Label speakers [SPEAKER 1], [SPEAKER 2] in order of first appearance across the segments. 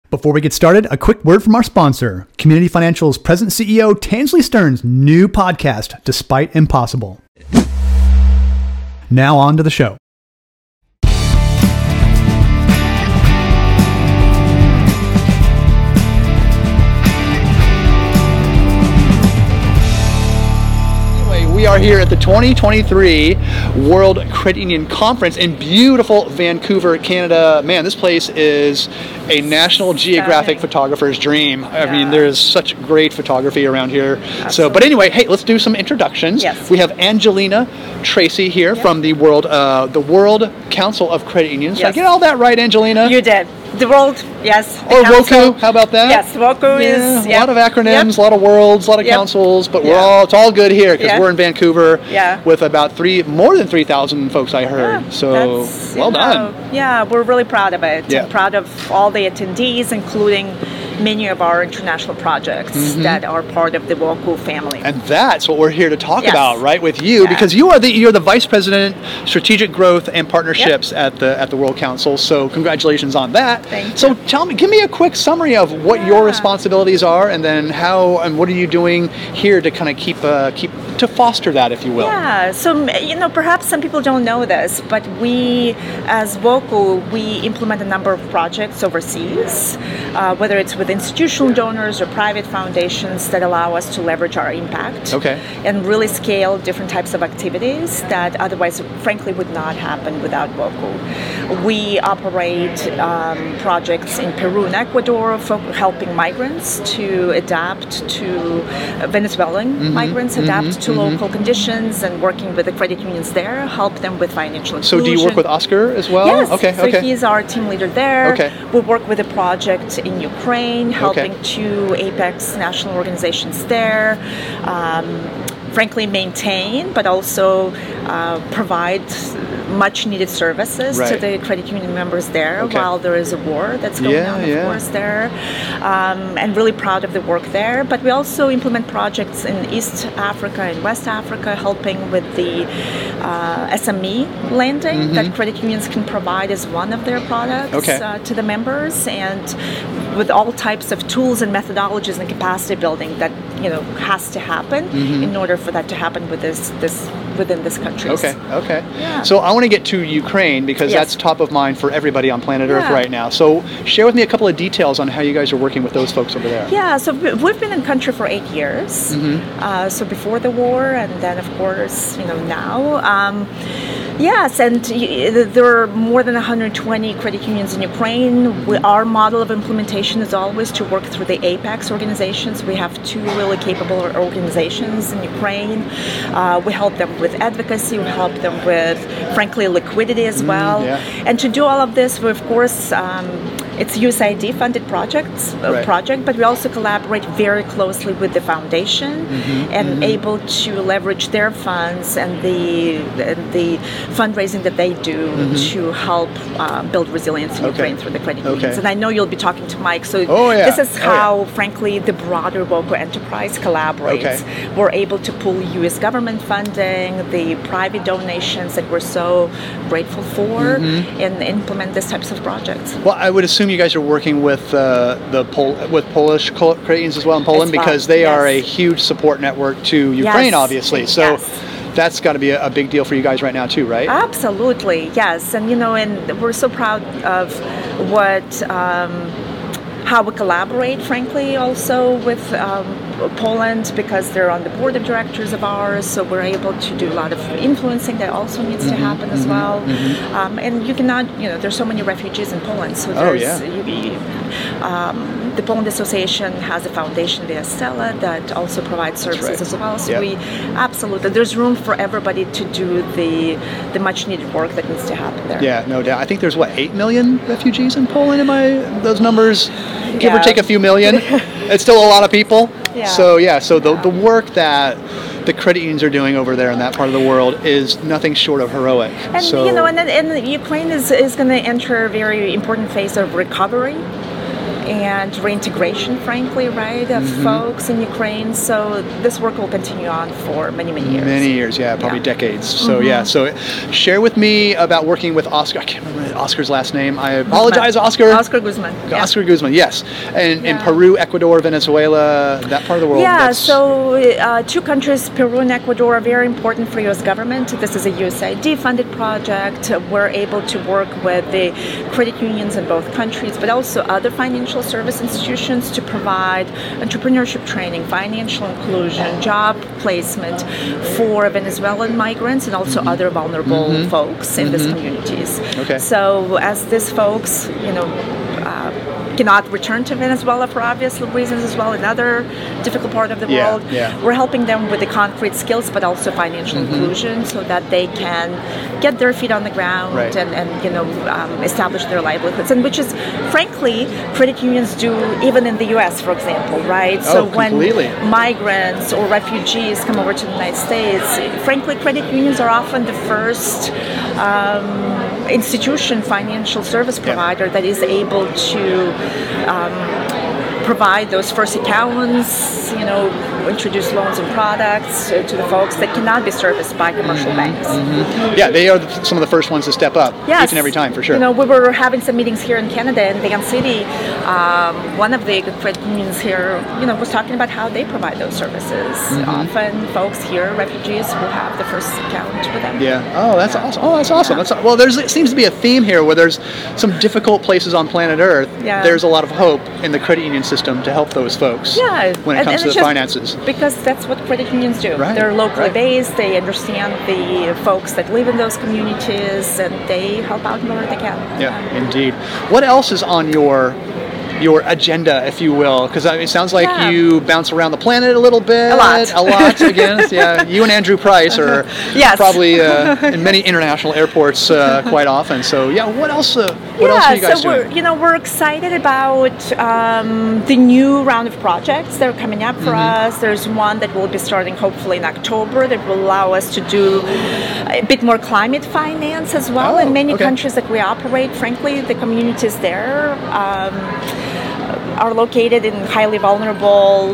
[SPEAKER 1] Before we get started, a quick word from our sponsor, Community Financial's President CEO Tansley Stearns' new podcast, Despite Impossible. Now on to the show. We are here at the 2023 World Credit Union Conference in beautiful Vancouver, Canada. Man, this place is a National Geographic photographer's dream. I mean, there's such great photography around here. Absolutely. So, but anyway, hey, let's do some introductions.
[SPEAKER 2] Yes.
[SPEAKER 1] We have Angelina Tracy here from the World Council of Credit Unions.
[SPEAKER 2] Yes.
[SPEAKER 1] Did I get all that right, Angelina?
[SPEAKER 2] You did. The World, yes.
[SPEAKER 1] Or WOCU, how about that?
[SPEAKER 2] Yes, WOCU is...
[SPEAKER 1] A lot of acronyms, a lot of worlds, a lot of councils, but it's all good here because we're in Vancouver with about more than 3,000 folks, I heard.
[SPEAKER 2] Yeah,
[SPEAKER 1] so, well done.
[SPEAKER 2] Yeah, we're really proud of it.
[SPEAKER 1] Yeah.
[SPEAKER 2] I'm proud of all the attendees, including many of our international projects that are part of the WOCU family.
[SPEAKER 1] And that's what we're here to talk about, right, with you, because you're the Vice President, Strategic Growth and Partnerships at the World Council. So congratulations on that.
[SPEAKER 2] Thank you.
[SPEAKER 1] So give me a quick summary of what your responsibilities are, and then what are you doing here to kind of keep to foster that, if you will.
[SPEAKER 2] Yeah. So perhaps some people don't know this, but we, as WOCU, we implement a number of projects overseas, whether it's with institutional donors or private foundations that allow us to leverage our impact and really scale different types of activities that otherwise, frankly, would not happen without WOCU. We operate projects in Peru and Ecuador, helping migrants to adapt to Venezuelan migrants, adapt to local conditions, and working with the credit unions there, help them with financial inclusion.
[SPEAKER 1] So do you work with Oscar as well?
[SPEAKER 2] Yes.
[SPEAKER 1] Okay.
[SPEAKER 2] So he's our team leader there.
[SPEAKER 1] Okay.
[SPEAKER 2] We work with a project in Ukraine, helping two Apex national organizations there, frankly maintain, but also provide much needed services to the credit union members there while there is a war that's going on, of course, there. And really proud of the work there. But we also implement projects in East Africa and West Africa, helping with the SME lending that credit unions can provide as one of their products to the members, and with all types of tools and methodologies and capacity building that has to happen in order for that to happen with within this country.
[SPEAKER 1] Okay.
[SPEAKER 2] Yeah.
[SPEAKER 1] So I want to get to Ukraine because that's top of mind for everybody on planet Earth right now. So share with me a couple of details on how you guys are working with those folks over there.
[SPEAKER 2] Yeah, so we've been in country for 8 years. So before the war, and then of course, now. Yes, and there are more than 120 credit unions in Ukraine. Our model of implementation is always to work through the Apex organizations. We have two really capable organizations in Ukraine. We help them with advocacy, we help them with, frankly, liquidity as well. And to do all of this, we, of course, it's a USAID funded project, but we also collaborate very closely with the foundation and able to leverage their funds and the fundraising that they do to help build resilience in Ukraine through the credit unions. And I know you'll be talking to Mike, so this is how, frankly, the broader WOCU enterprise collaborates. We're able to pull U.S. government funding, the private donations that we're so grateful for, and implement these types of projects.
[SPEAKER 1] Well, I would assume you guys are working with Polish credit unions as well in Poland, because they are a huge support network to Ukraine, obviously. So that's got to be a big deal for you guys right now too, right?
[SPEAKER 2] Absolutely, yes. And and we're so proud of how we collaborate, frankly, also with Poland, because they're on the board of directors of ours, so we're able to do a lot of influencing that also needs to happen as well. And you cannot, there's so many refugees in Poland, so there's the Poland Association has a foundation via Stella that also provides services as well. So we absolutely, there's room for everybody to do the much needed work that needs to happen there.
[SPEAKER 1] Yeah, no doubt. I think there's 8 million refugees in Poland. Those numbers, give or take a few million? It's still a lot of people. So the work that the credit unions are doing over there in that part of the world is nothing short of heroic.
[SPEAKER 2] And, and Ukraine is going to enter a very important phase of recovery. and reintegration, frankly, right, of folks in Ukraine. So this work will continue on for many, many years.
[SPEAKER 1] Many years, yeah, probably decades. So so share with me about working with Oscar. I can't remember Oscar's last name. I apologize, Oscar.
[SPEAKER 2] Oscar Guzman. Yeah.
[SPEAKER 1] Oscar Guzman, yes. And in Peru, Ecuador, Venezuela, that part of the world.
[SPEAKER 2] Yeah, so 2 countries, Peru and Ecuador, are very important for U.S. government. This is a USAID-funded project. We're able to work with the credit unions in both countries, but also other financial service institutions to provide entrepreneurship training, financial inclusion, job placement for Venezuelan migrants and also other vulnerable folks in these communities.
[SPEAKER 1] Okay.
[SPEAKER 2] So as these folks, cannot return to Venezuela for obvious reasons as well, another difficult part of the world. We're helping them with the concrete skills, but also financial inclusion, so that they can get their feet on the ground and establish their livelihoods. And which is, frankly, credit unions do even in the U.S., for example, right? So when migrants or refugees come over to the United States, frankly, credit unions are often the first institution, financial service provider that is able to provide those first accounts, introduce loans and products to the folks that cannot be serviced by commercial banks.
[SPEAKER 1] Yeah, they are some of the first ones to step up each and every time, for sure.
[SPEAKER 2] We were having some meetings here in Canada, in Van City. One of the credit unions here, was talking about how they provide those services. Often folks here, refugees, will have the first account with them.
[SPEAKER 1] Yeah. Oh, that's awesome. Oh, that's awesome. Yeah. Well, it seems to be a theme here where there's some difficult places on planet Earth. Yeah. There's a lot of hope in the credit union system to help those folks when it comes to the finances.
[SPEAKER 2] Because that's what credit unions do. Right. They're locally based, they understand the folks that live in those communities, and they help out wherever they can.
[SPEAKER 1] Yeah, indeed. What else is on your agenda, if you will? Because it sounds like you bounce around the planet a little bit.
[SPEAKER 2] A lot,
[SPEAKER 1] again. Yeah, you and Andrew Price are probably in many international airports quite often. So what else? What else are you guys doing?
[SPEAKER 2] We're excited about the new round of projects that are coming up for us. There's one that will be starting hopefully in October that will allow us to do a bit more climate finance as well. In many countries that we operate, frankly, the communities there are located in highly vulnerable,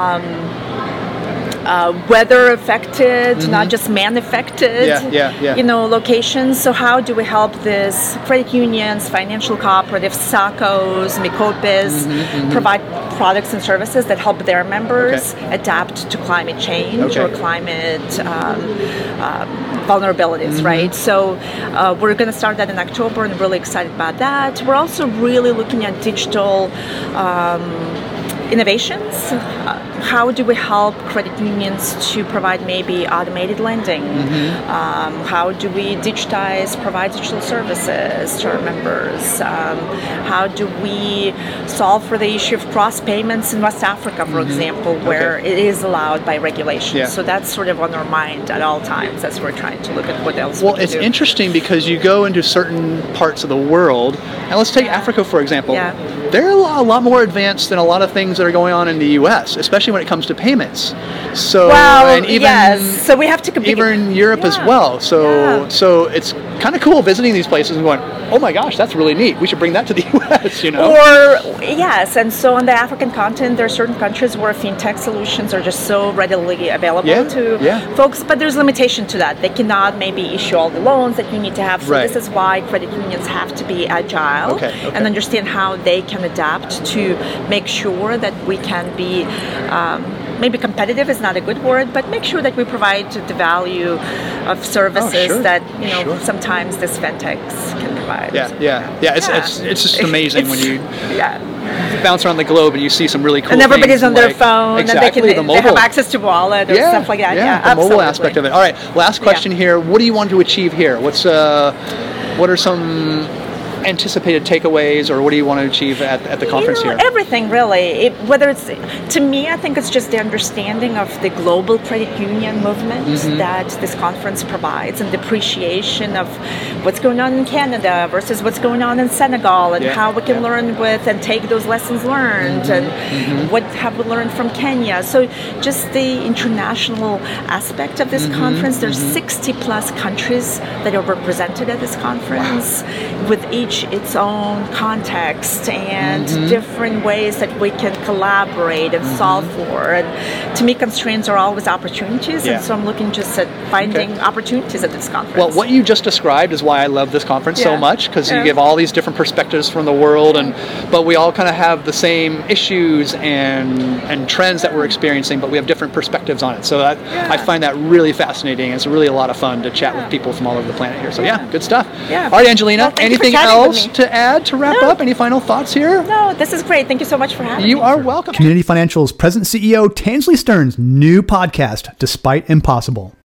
[SPEAKER 2] weather affected, not just man affected, locations. So how do we help these credit unions, financial cooperatives, SACCOs, MICOPES provide products and services that help their members adapt to climate change or climate vulnerabilities, right? So we're going to start that in October, and really excited about that. We're also really looking at digital innovations. How do we help credit unions to provide maybe automated lending? How do we provide digital services to our members? How do we solve for the issue of cross payments in West Africa, for example, where it is allowed by regulation? So that's sort of on our mind at all times as we're trying to look at what else we can
[SPEAKER 1] it's
[SPEAKER 2] do.
[SPEAKER 1] Interesting because you go into certain parts of the world, and let's take Africa, for example. They're a lot more advanced than a lot of things that are going on in the U.S., especially when it comes to payments. So, and even,
[SPEAKER 2] so we have to compete.
[SPEAKER 1] Even in Europe as well. So, so it's kind of cool visiting these places and going, oh my gosh, that's really neat. We should bring that to the U.S.,
[SPEAKER 2] and so on the African continent, there are certain countries where fintech solutions are just so readily available to folks, but there's limitation to that. They cannot maybe issue all the loans that you need to have. So this is why credit unions have to be agile and understand how they can adapt to make sure that we can be maybe competitive is not a good word, but make sure that we provide the value of services that sometimes these fintechs can provide.
[SPEAKER 1] It's just amazing when you bounce around the globe and you see some really cool
[SPEAKER 2] and everybody's
[SPEAKER 1] things
[SPEAKER 2] on their phone and they have access to wallet or stuff like that.
[SPEAKER 1] The mobile aspect of it. All right, last question here. What do you want to achieve here? What are some anticipated takeaways, or what do you want to achieve at the conference here?
[SPEAKER 2] Everything, really. Whether it's, to me, I think it's just the understanding of the global credit union movement that this conference provides, and the appreciation of what's going on in Canada versus what's going on in Senegal, and how we can learn with and take those lessons learned, and what have we learned from Kenya. So just the international aspect of this conference. There's 60 plus countries that are represented at this conference, with each each its own context and different ways that we can collaborate and solve for. And to me, constraints are always opportunities, and so I'm looking just at finding opportunities at this conference.
[SPEAKER 1] Well, what you just described is why I love this conference so much, because you give all these different perspectives from the world, but we all kind of have the same issues and trends that we're experiencing, but we have different perspectives on it. So I find that really fascinating. It's really a lot of fun to chat with people from all over the planet here. So good stuff.
[SPEAKER 2] Yeah.
[SPEAKER 1] All right, Angelina,
[SPEAKER 2] Well,
[SPEAKER 1] anything else to add to wrap up? Any final thoughts here?
[SPEAKER 2] No, this is great. Thank you so much for having me.
[SPEAKER 1] You are welcome. Community Financial's President CEO Tansley Stearns' new podcast, Despite Impossible.